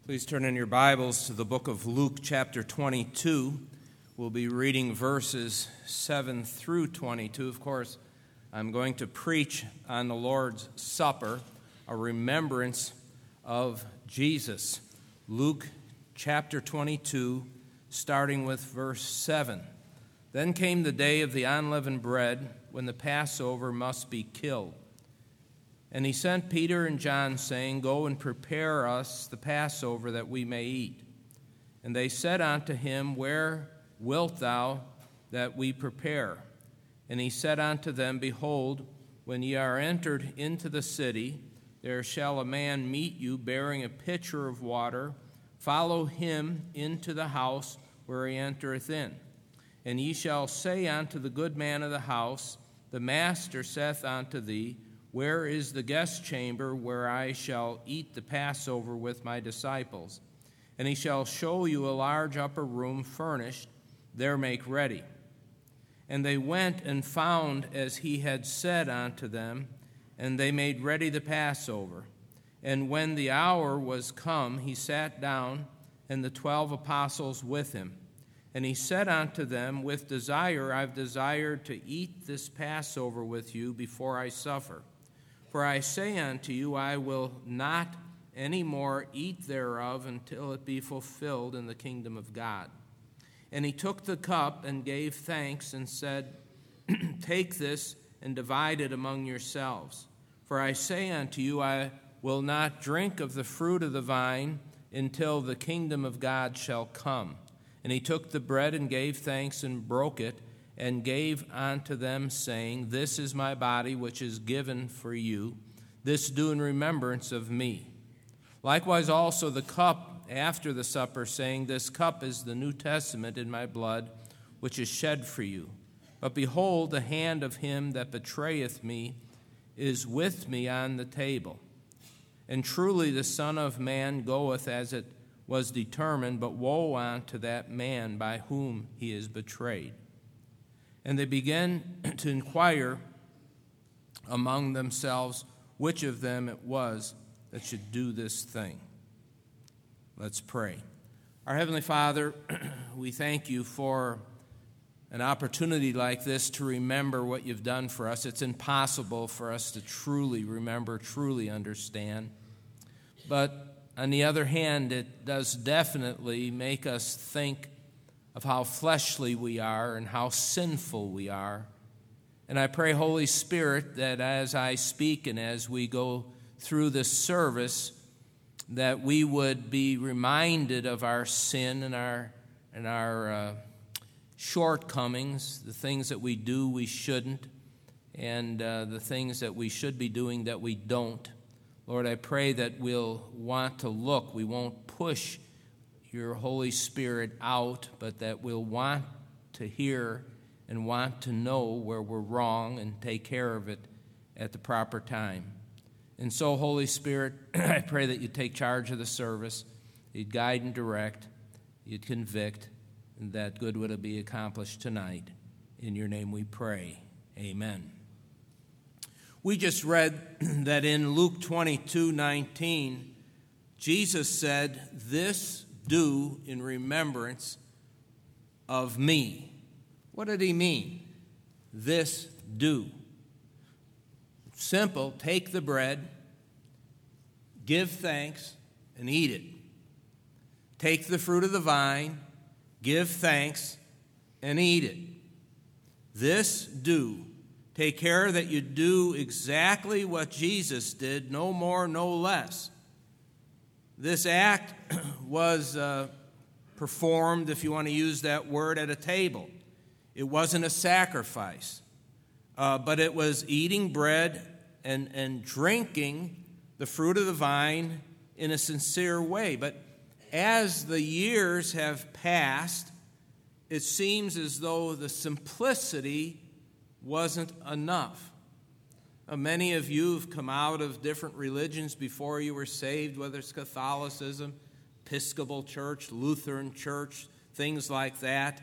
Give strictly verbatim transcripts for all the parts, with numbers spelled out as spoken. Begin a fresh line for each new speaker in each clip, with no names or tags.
Please turn in your Bibles to the book of Luke, chapter twenty-two. We'll be reading verses seven through twenty-two. Of course, I'm going to preach on the Lord's Supper, a remembrance of Jesus. Luke, chapter twenty-two, starting with verse seven. Then came the day of the unleavened bread, when the Passover must be killed. And he sent Peter and John, saying, Go and prepare us the Passover, that we may eat. And they said unto him, Where wilt thou that we prepare? And he said unto them, Behold, when ye are entered into the city, there shall a man meet you, bearing a pitcher of water. Follow him into the house where he entereth in. And ye shall say unto the good man of the house, The master saith unto thee, Where is the guest chamber where I shall eat the Passover with my disciples? And he shall show you a large upper room furnished, there make ready. And they went and found as he had said unto them, and they made ready the Passover. And when the hour was come, he sat down, and the twelve apostles with him. And he said unto them, With desire I've desired to eat this Passover with you before I suffer. For I say unto you, I will not any more eat thereof until it be fulfilled in the kingdom of God. And he took the cup and gave thanks and said, Take this and divide it among yourselves. For I say unto you, I will not drink of the fruit of the vine until the kingdom of God shall come. And he took the bread and gave thanks and broke it, and gave unto them, saying, This is my body, which is given for you. This do in remembrance of me. Likewise also the cup after the supper, saying, This cup is the New Testament in my blood, which is shed for you. But behold, the hand of him that betrayeth me is with me on the table. And truly the Son of Man goeth as it was determined, but woe unto that man by whom he is betrayed. And they began to inquire among themselves which of them it was that should do this thing. Let's pray. Our Heavenly Father, we thank you for an opportunity like this to remember what you've done for us. It's impossible for us to truly remember, truly understand. But on the other hand, it does definitely make us think of how fleshly we are and how sinful we are. And I pray, Holy Spirit, that as I speak and as we go through this service, that we would be reminded of our sin and our and our uh, shortcomings, the things that we do we shouldn't, and uh, the things that we should be doing that we don't. Lord, I pray that we'll want to look. We won't push your Holy Spirit out, but that we'll want to hear and want to know where we're wrong and take care of it at the proper time. And so, Holy Spirit, I pray that you'd take charge of the service, you'd guide and direct, you'd convict, and that good would be accomplished tonight. In your name we pray. Amen. We just read that in Luke twenty-two nineteen, Jesus said, This do in remembrance of me. What did he mean? This do. Simple, take the bread, give thanks, and eat it. Take the fruit of the vine, give thanks, and eat it. This do. Take care that you do exactly what Jesus did, no more, no less. This act was uh, performed, if you want to use that word, at a table. It wasn't a sacrifice, uh, but it was eating bread and, and drinking the fruit of the vine in a sincere way. But as the years have passed, it seems as though the simplicity wasn't enough. Uh, many of you have come out of different religions before you were saved, whether it's Catholicism, Episcopal Church, Lutheran Church, things like that.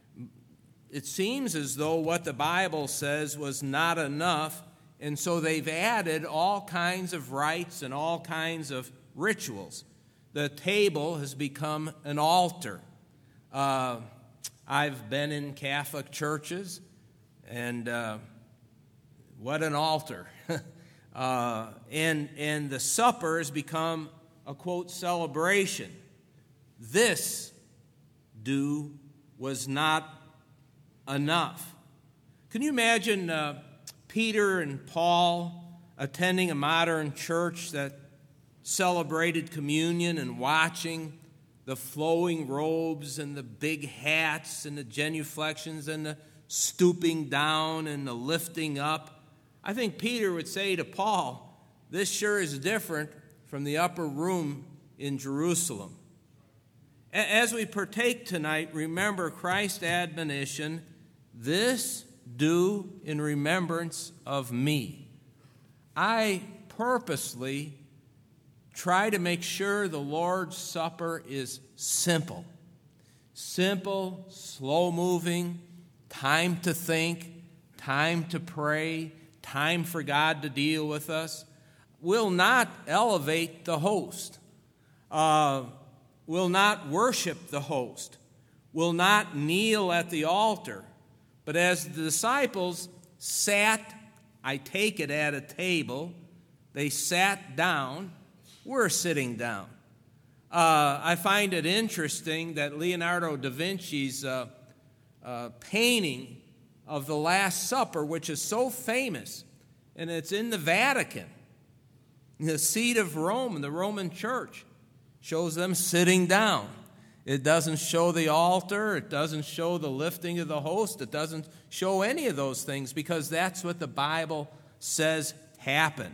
It seems as though what the Bible says was not enough, and so they've added all kinds of rites and all kinds of rituals. the table has become an altar. Uh, I've been in Catholic churches, and uh, what an altar. uh, and, and the supper has become a, quote, celebration. This do was not enough. Can you imagine uh, Peter and Paul attending a modern church that celebrated communion and watching the flowing robes and the big hats and the genuflections and the stooping down and the lifting up? I think Peter would say to Paul, this sure is different from the upper room in Jerusalem. As we partake tonight, remember Christ's admonition, this do in remembrance of me. I purposely try to make sure the Lord's Supper is simple. Simple, slow-moving, time to think, time to pray, time for God to deal with us. Will not elevate the host. Uh, will not worship the host. Will not kneel at the altar. But as the disciples sat, I take it at a table, they sat down, we're sitting down. Uh, I find it interesting that Leonardo da Vinci's uh, uh, painting of the Last Supper, which is so famous, and it's in the Vatican, the seat of Rome, the Roman Church, shows them sitting down. It doesn't show the altar. It doesn't show the lifting of the host. It doesn't show any of those things because that's what the Bible says happened.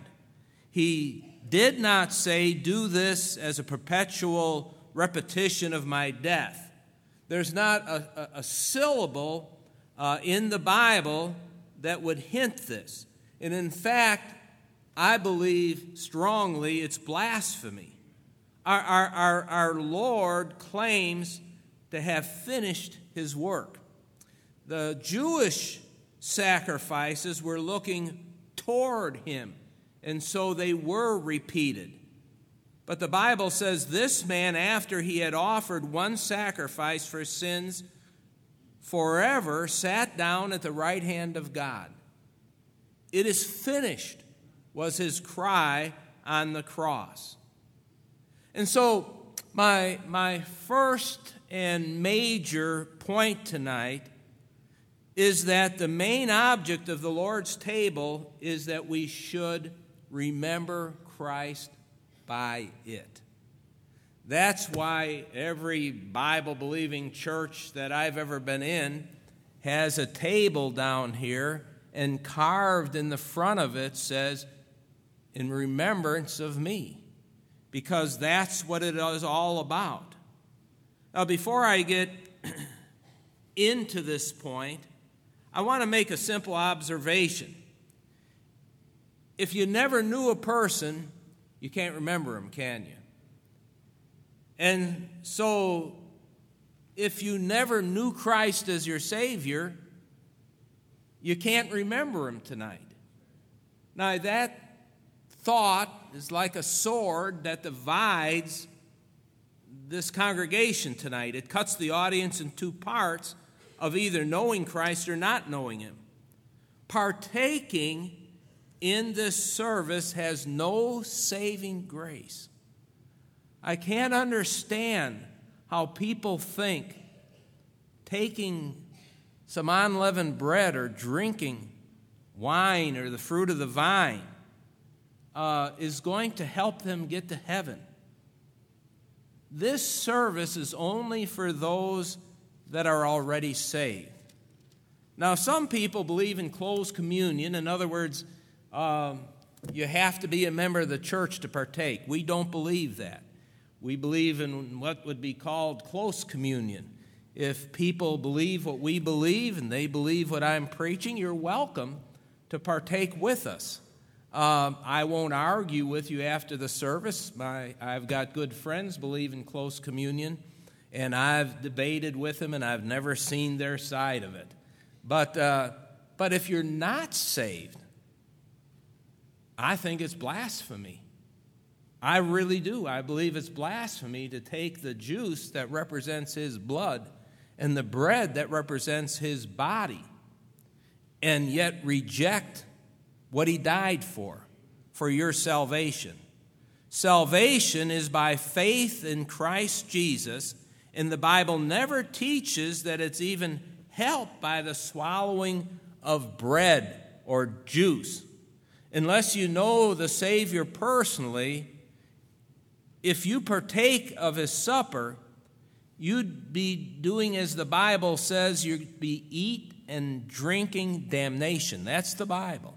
He did not say, do this as a perpetual repetition of my death. There's not a, a, a syllable uh, in the Bible that would hint this. And in fact, I believe strongly it's blasphemy. Our, our, our, our Lord claims to have finished his work. The Jewish sacrifices were looking toward him, and so they were repeated. But the Bible says this man, after he had offered one sacrifice for sins forever, sat down at the right hand of God. It is finished, was his cry on the cross. And so my, my first and major point tonight is that the main object of the Lord's table is that we should remember Christ by it. That's why every Bible-believing church that I've ever been in has a table down here, and carved in the front of it says, in remembrance of me. Because that's what it is all about. Now, before I get into this point, I want to make a simple observation. If you never knew a person, you can't remember him, can you? And so, if you never knew Christ as your Savior, you can't remember him tonight. Now, that thought is like a sword that divides this congregation tonight. It cuts the audience in two parts of either knowing Christ or not knowing him. Partaking in this service has no saving grace. I can't understand how people think taking some unleavened bread or drinking wine or the fruit of the vine Uh, is going to help them get to heaven. This service is only for those that are already saved. Now, some people believe in closed communion. In other words, um, you have to be a member of the church to partake. We don't believe that. We believe in what would be called close communion. If people believe what we believe and they believe what I'm preaching, you're welcome to partake with us. Um, I won't argue with you after the service. My, I've got good friends believe in close communion, and I've debated with them, and I've never seen their side of it. But, uh, but if you're not saved, I think it's blasphemy. I really do. I believe it's blasphemy to take the juice that represents his blood and the bread that represents his body and yet reject what he died for, for your salvation. Salvation is by faith in Christ Jesus, and the Bible never teaches that it's even helped by the swallowing of bread or juice. Unless you know the Savior personally, if you partake of his supper, you'd be doing as the Bible says, you'd be eat and drinking damnation. That's the Bible.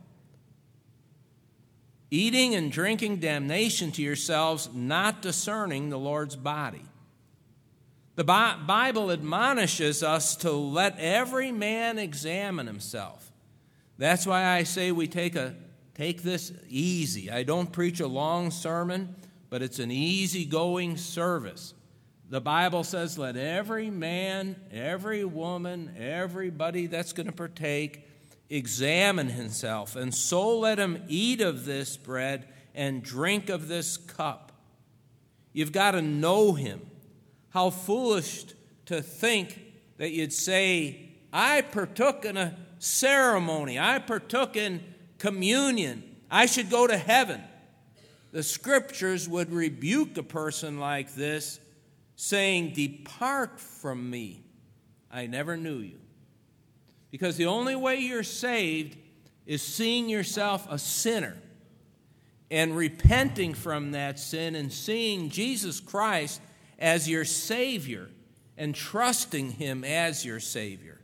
Eating and drinking damnation to yourselves, not discerning the Lord's body. The Bible admonishes us to let every man examine himself. That's why I say we take a take this easy. I don't preach a long sermon, but it's an easygoing service. The Bible says, let every man, every woman, everybody that's going to partake examine himself, and so let him eat of this bread and drink of this cup. You've got to know him. How foolish to think that you'd say, I partook in a ceremony, I partook in communion, I should go to heaven. The scriptures would rebuke a person like this, saying, depart from me, I never knew you. Because the only way you're saved is seeing yourself a sinner and repenting from that sin and seeing Jesus Christ as your Savior and trusting him as your Savior.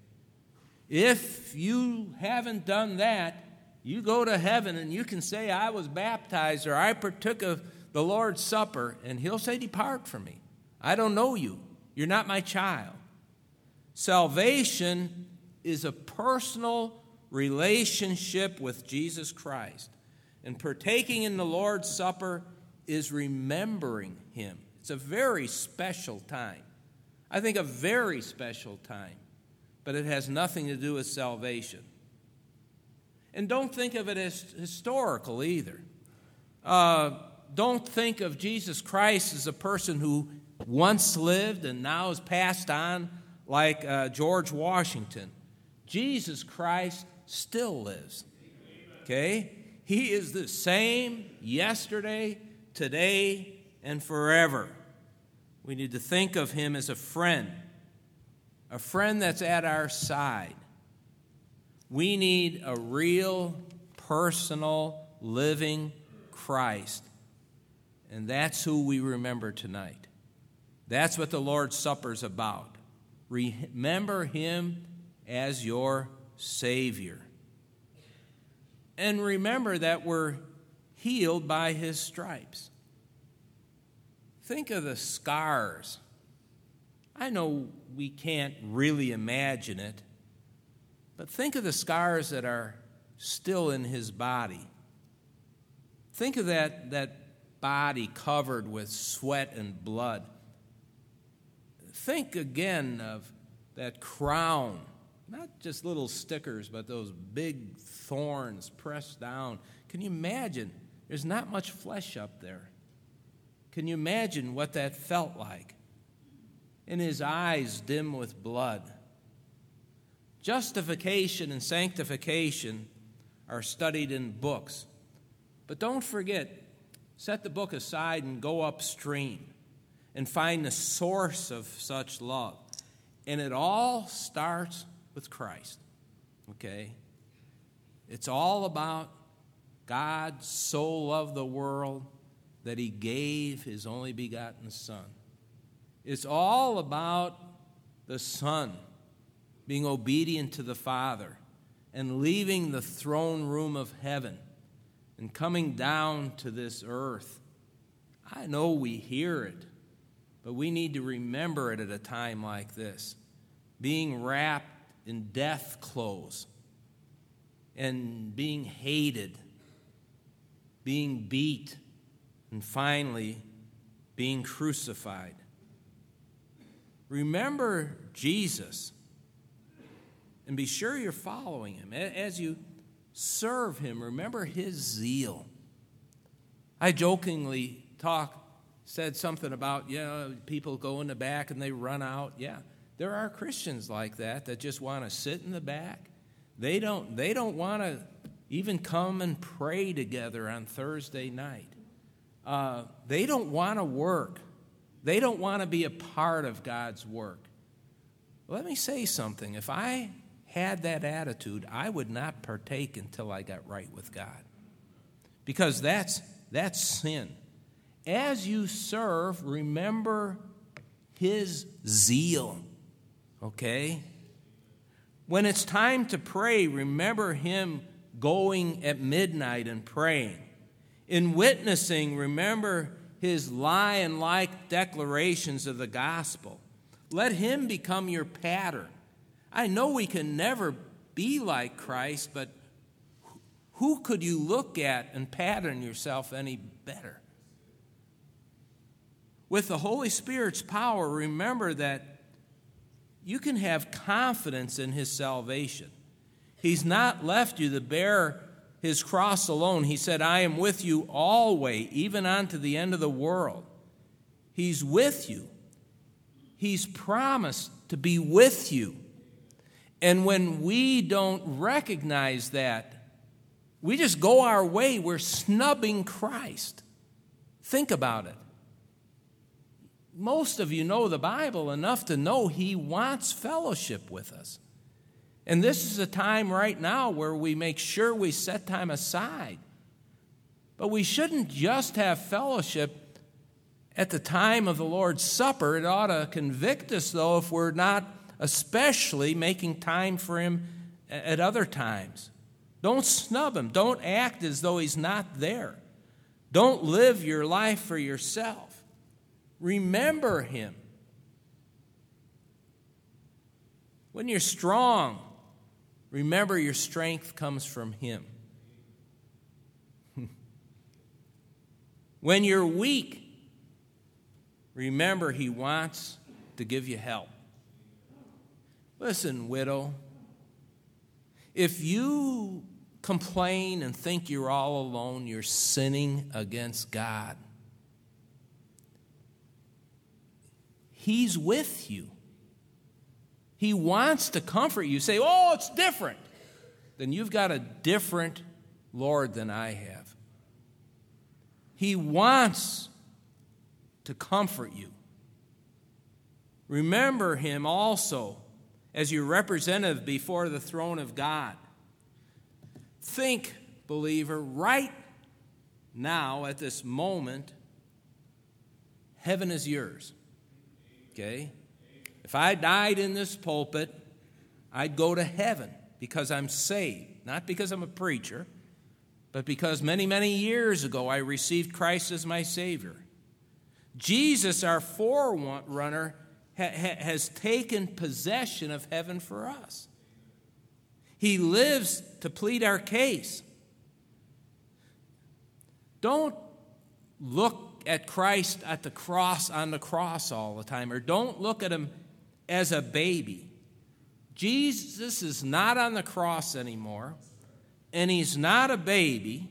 If you haven't done that, you go to heaven and you can say, I was baptized or I partook of the Lord's Supper, and he'll say, depart from me. I don't know you. You're not my child. Salvation is a personal relationship with Jesus Christ. And partaking in the Lord's Supper is remembering him. It's a very special time. I think a very special time. But it has nothing to do with salvation. And don't think of it as historical either. Uh, don't think of Jesus Christ as a person who once lived and now is passed on like uh, George Washington. Jesus Christ still lives. Okay? He is the same yesterday, today, and forever. We need to think of him as a friend, a friend that's at our side. We need a real, personal, living Christ. And that's who we remember tonight. That's what the Lord's Supper is about. Remember him as your Savior. And remember that we're healed by his stripes. Think of the scars. I know we can't really imagine it, but think of the scars that are still in his body. Think of that, that body covered with sweat and blood. Think again of that crown, not just little stickers, but those big thorns pressed down. Can you imagine? There's not much flesh up there. Can you imagine what that felt like? In his eyes dim with blood. Justification and sanctification are studied in books. But don't forget, set the book aside and go upstream and find the source of such love. And it all starts with Christ, okay? It's all about God so loved the world that he gave his only begotten Son. It's all about the Son being obedient to the Father and leaving the throne room of heaven and coming down to this earth. I know we hear it, but we need to remember it at a time like this. Being wrapped in death clothes and being hated, being beat, and finally being crucified. Remember Jesus and be sure you're following him. As you serve him, remember his zeal. I jokingly talk said something about, you know, people go in the back and they run out. Yeah, there are Christians like that that just want to sit in the back. They don't, they don't want to even come and pray together on Thursday night. Uh, they don't want to work. They don't want to be a part of God's work. Let me say something. If I had that attitude, I would not partake until I got right with God. Because that's, that's sin. As you serve, remember His zeal, okay? When it's time to pray, remember Him going at midnight and praying. In witnessing, remember His lion-like declarations of the gospel. Let Him become your pattern. I know we can never be like Christ, but who could you look at and pattern yourself any better? With the Holy Spirit's power, remember that you can have confidence in His salvation. He's not left you to bear His cross alone. He said, I am with you always, even unto the end of the world. He's with you. He's promised to be with you. And when we don't recognize that, we just go our way. We're snubbing Christ. Think about it. Most of you know the Bible enough to know He wants fellowship with us. And this is a time right now where we make sure we set time aside. But we shouldn't just have fellowship at the time of the Lord's Supper. It ought to convict us, though, if we're not especially making time for Him at other times. Don't snub Him. Don't act as though He's not there. Don't live your life for yourself. Remember Him. When you're strong, remember your strength comes from Him. When you're weak, remember He wants to give you help. Listen, widow, if you complain and think you're all alone, you're sinning against God. He's with you. He wants to comfort you. Say, oh, it's different. Then you've got a different Lord than I have. He wants to comfort you. Remember Him also as your representative before the throne of God. Think, believer, right now at this moment, heaven is yours. Okay? If I died in this pulpit, I'd go to heaven because I'm saved. Not because I'm a preacher, but because many, many years ago I received Christ as my Savior. Jesus, our forerunner, ha- ha- has taken possession of heaven for us. He lives to plead our case. Don't look at Christ at the cross, on the cross all the time, or don't look at Him as a baby. Jesus is not on the cross anymore, and He's not a baby.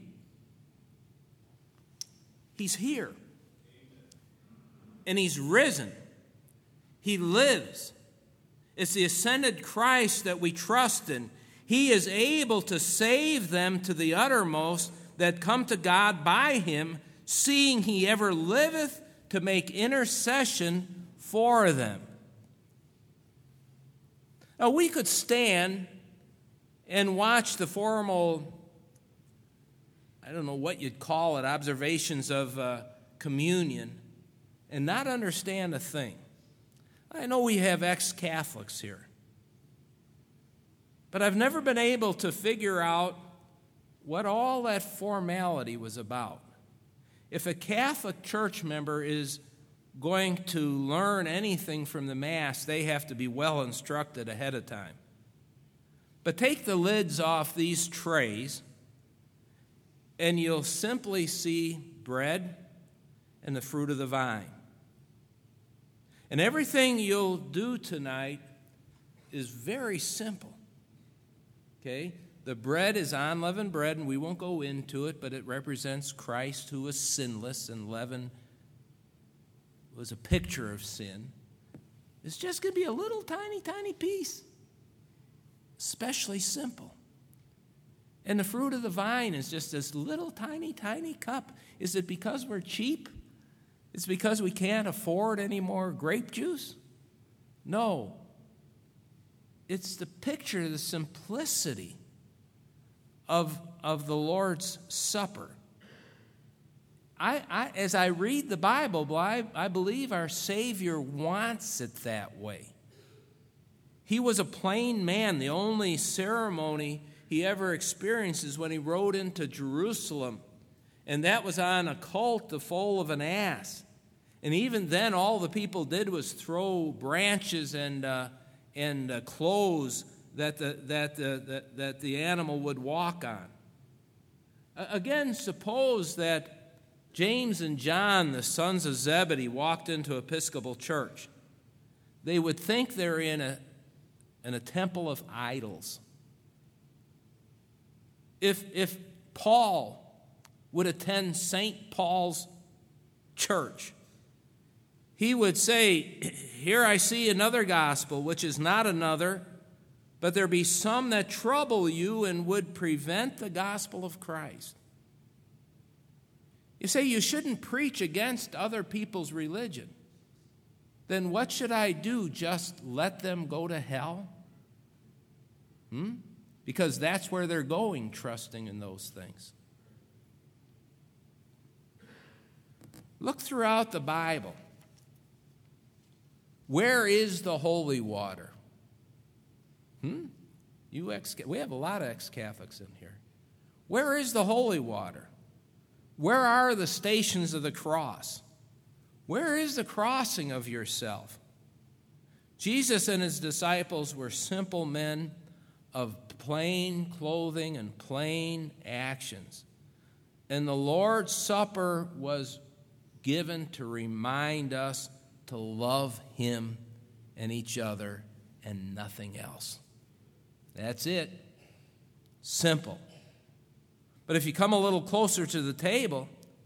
He's here. And He's risen. He lives. It's the ascended Christ that we trust in. He is able to save them to the uttermost that come to God by Him, seeing He ever liveth to make intercession for them. Now, we could stand and watch the formal, I don't know what you'd call it, observations of uh, communion and not understand a thing. I know we have ex-Catholics here, but I've never been able to figure out what all that formality was about. If a Catholic church member is going to learn anything from the Mass, they have to be well instructed ahead of time. But take the lids off these trays, and you'll simply see bread and the fruit of the vine. And everything you'll do tonight is very simple. Okay? The bread is unleavened bread, and we won't go into it, but it represents Christ who is sinless and leaven was a picture of sin, is just going to be a little tiny, tiny piece, especially simple. And the fruit of the vine is just this little tiny, tiny cup. Is it because we're cheap? Is it because we can't afford any more grape juice? No. It's the picture, the simplicity of, of the Lord's Supper. I, I, as I read the Bible, I, I believe our Savior wants it that way. He was a plain man. The only ceremony he ever experienced is when he rode into Jerusalem, and that was on a colt, the foal of an ass. And even then, all the people did was throw branches and uh, and uh, clothes that the that the that, that the animal would walk on. Uh, again, suppose that James and John, the sons of Zebedee, walked into Episcopal Church. They would think they're in a in a temple of idols. If if Paul would attend Saint Paul's church, he would say, "Here I see another gospel, which is not another, but there be some that trouble you and would prevent the gospel of Christ." You say you shouldn't preach against other people's religion. Then what should I do? Just let them go to hell? Hmm? Because that's where they're going, trusting in those things. Look throughout the Bible. Where is the holy water? Hmm? You ex- we have a lot of ex-Catholics in here. Where is the holy water? Where are the stations of the cross? Where is the crossing of yourself? Jesus and his disciples were simple men of plain clothing and plain actions. And the Lord's Supper was given to remind us to love him and each other and nothing else. That's it. Simple. But if you come a little closer to the table,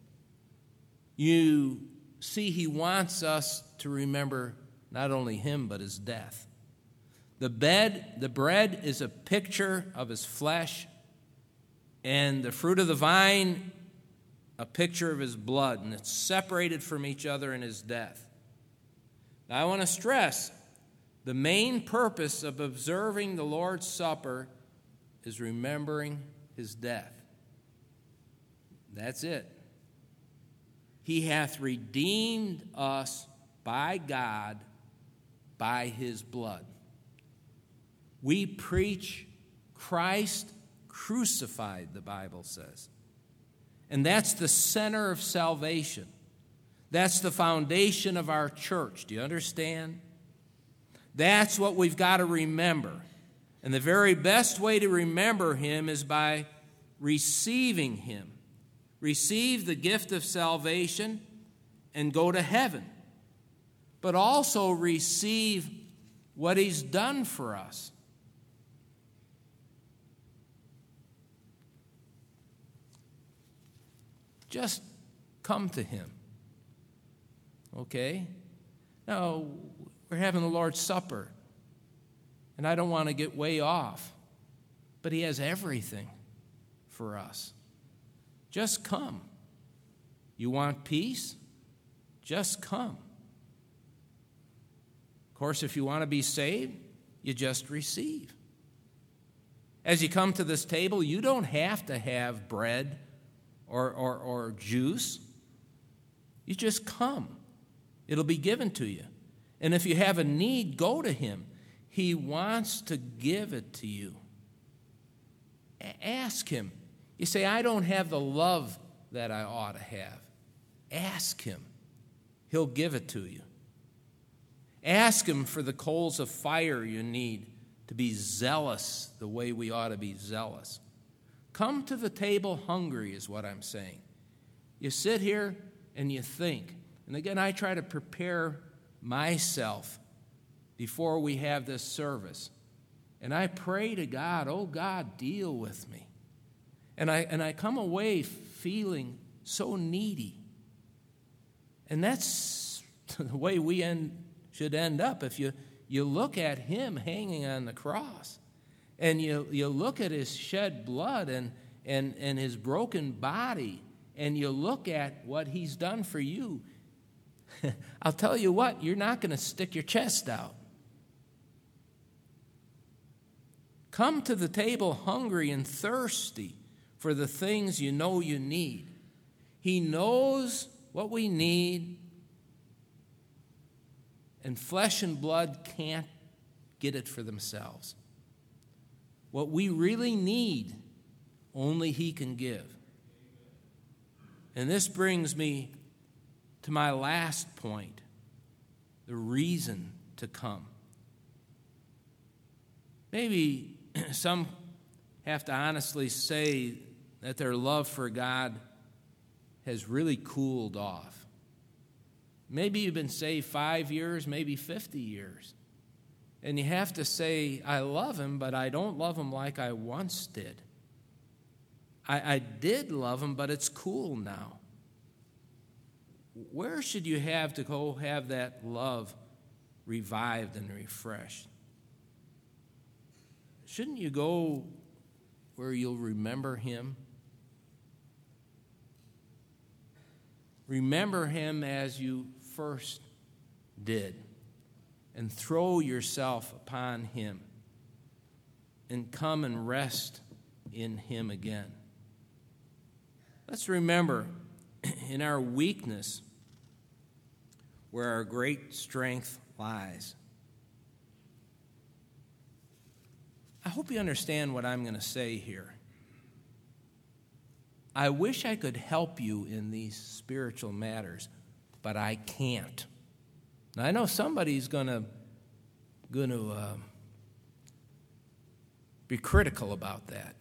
you see he wants us to remember not only him but his death. The bed, the bread is a picture of his flesh, and the fruit of the vine a picture of his blood, and it's separated from each other in his death. Now, I want to stress, the main purpose of observing the Lord's Supper is remembering his death. That's it. He hath redeemed us by God by his blood. We preach Christ crucified, the Bible says. And that's the center of salvation. That's the foundation of our church. Do you understand? That's what we've got to remember. And the very best way to remember him is by receiving him. Receive the gift of salvation and go to heaven. But also receive what he's done for us. Just come to him. Okay? Now, we're having the Lord's Supper, and I don't want to get way off, but he has everything for us. Just come. You want peace? Just come. Of course, if you want to be saved, you just receive. As you come to this table, you don't have to have bread or, or, or juice. You just come. It'll be given to you. And if you have a need, go to him. He wants to give it to you. A- ask him. You say, I don't have the love that I ought to have. Ask him. He'll give it to you. Ask him for the coals of fire you need to be zealous the way we ought to be zealous. Come to the table hungry is what I'm saying. You sit here and you think. And again, I try to prepare myself before we have this service. And I pray to God, oh God, deal with me. And I and I come away feeling so needy. And that's the way we end, should end up. If you, you look at him hanging on the cross, and you, you look at his shed blood and, and, and his broken body, and you look at what he's done for you, I'll tell you what, you're not going to stick your chest out. Come to the table hungry and thirsty for the things you know you need. He knows what we need, and flesh and blood can't get it for themselves. What we really need, only he can give. And this brings me to my last point, the reason to come. Maybe some have to honestly say that their love for God has really cooled off. Maybe you've been saved five years, maybe fifty years. And you have to say, I love him, but I don't love him like I once did. I, I did love him, but it's cool now. Where should you have to go have that love revived and refreshed? Shouldn't you go where you'll remember him? Remember him as you first did, and throw yourself upon him, and come and rest in him again. Let's remember, in our weakness, where our great strength lies. I hope you understand what I'm going to say here. I wish I could help you in these spiritual matters, but I can't. Now, I know somebody's going to going to uh, be critical about that.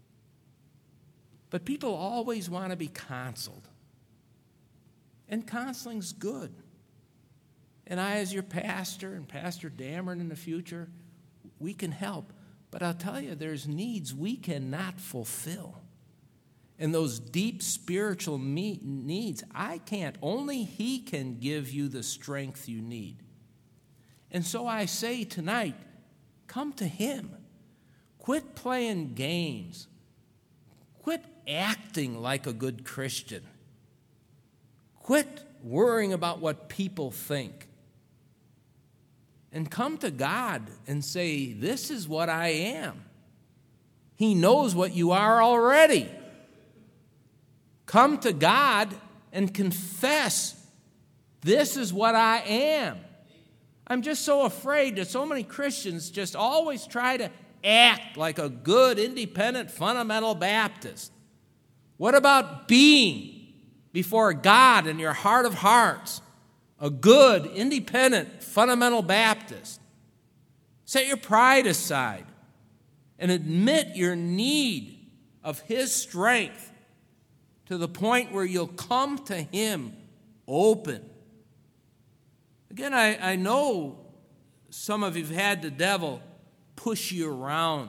But people always want to be counseled. And counseling's good. And I, as your pastor, and Pastor Dameron in the future, we can help. But I'll tell you, there's needs we cannot fulfill. And those deep spiritual needs, I can't. Only he can give you the strength you need. And so I say tonight, come to him. Quit playing games. Quit acting like a good Christian. Quit worrying about what people think. And come to God and say, this is what I am. He knows what you are already. Come to God and confess, this is what I am. I'm just so afraid that so many Christians just always try to act like a good, independent, fundamental Baptist. What about being before God in your heart of hearts a good, independent, fundamental Baptist? Set your pride aside and admit your need of his strength to the point where you'll come to him open. Again, I, I know some of you have had the devil push you around.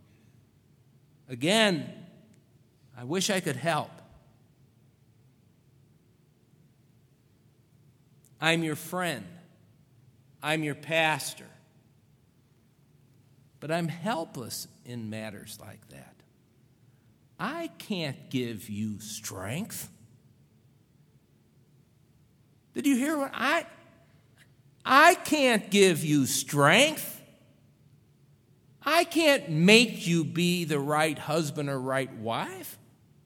Again, I wish I could help. I'm your friend. I'm your pastor. But I'm helpless in matters like that. I can't give you strength. Did you hear what I... I can't give you strength. I can't make you be the right husband or right wife.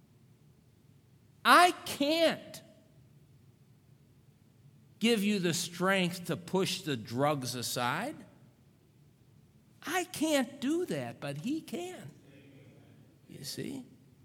I can't give you the strength to push the drugs aside. I can't do that, but he can. You see?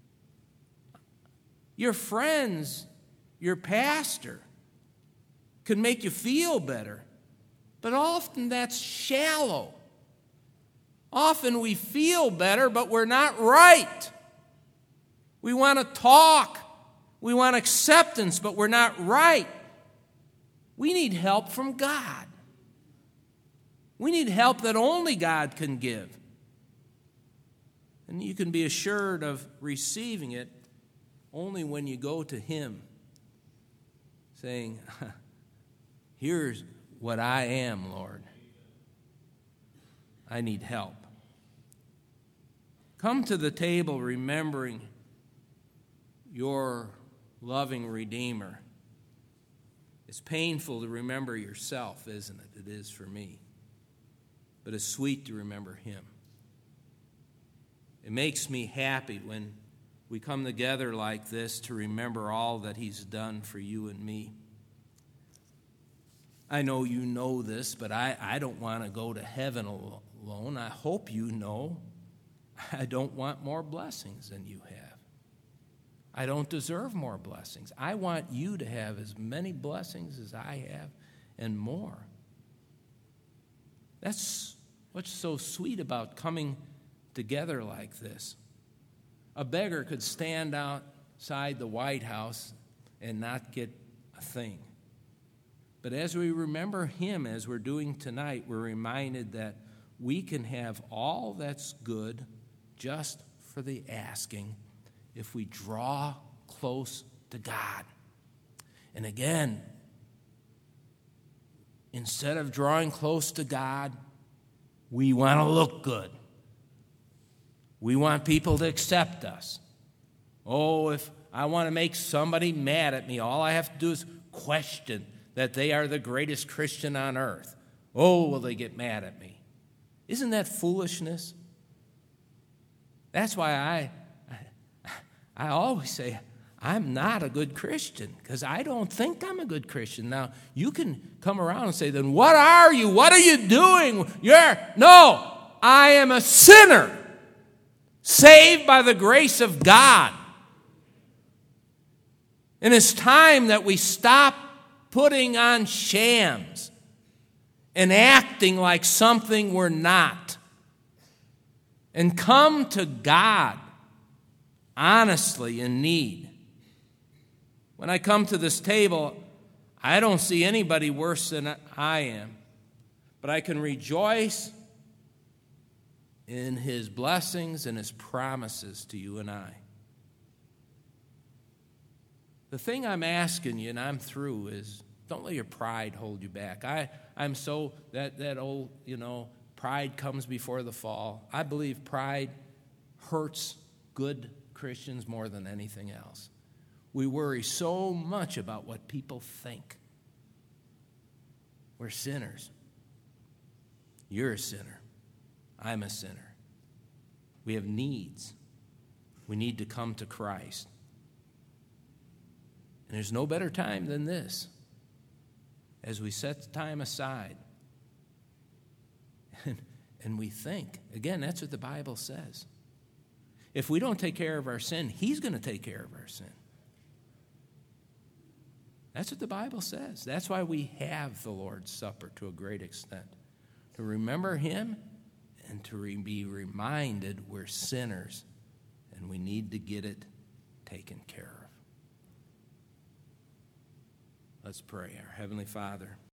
Your friends, your pastor, can make you feel better, but often that's shallow. Often we feel better, but we're not right. We want to talk. We want acceptance, but we're not right. We need help from God. We need help that only God can give. And you can be assured of receiving it only when you go to him saying, Here's what I am, Lord. I need help. Come to the table remembering your loving Redeemer. It's painful to remember yourself, isn't it? It is for me. But it's sweet to remember him. It makes me happy when we come together like this to remember all that he's done for you and me. I know you know this, but I, I don't want to go to heaven alone. I hope you know I don't want more blessings than you have. I don't deserve more blessings. I want you to have as many blessings as I have and more. That's what's so sweet about coming together like this. A beggar could stand outside the White House and not get a thing. But as we remember him, as we're doing tonight, we're reminded that we can have all that's good just for the asking if we draw close to God. And again, instead of drawing close to God, we want to look good. We want people to accept us. Oh, if I want to make somebody mad at me, all I have to do is question that they are the greatest Christian on earth. Oh, will they get mad at me? Isn't that foolishness? That's why I, I, I always say I'm not a good Christian, because I don't think I'm a good Christian. Now, you can come around and say, then what are you? What are you doing? You're, no, I am a sinner, saved by the grace of God. And it's time that we stop putting on shams and acting like something we're not, and come to God honestly in need. When I come to this table, I don't see anybody worse than I am, but I can rejoice in his blessings and his promises to you and I. The thing I'm asking you, and I'm through, is don't let your pride hold you back. I, I'm so, that, that old, you know, pride comes before the fall. I believe pride hurts good Christians more than anything else. We worry so much about what people think. We're sinners. You're a sinner. I'm a sinner. We have needs. We need to come to Christ. And there's no better time than this, as we set time aside and, and we think. Again, that's what the Bible says. If we don't take care of our sin, he's going to take care of our sin. That's what the Bible says. That's why we have the Lord's Supper to a great extent. To remember him and to re- be reminded we're sinners and we need to get it taken care of. Let's pray. Our Heavenly Father,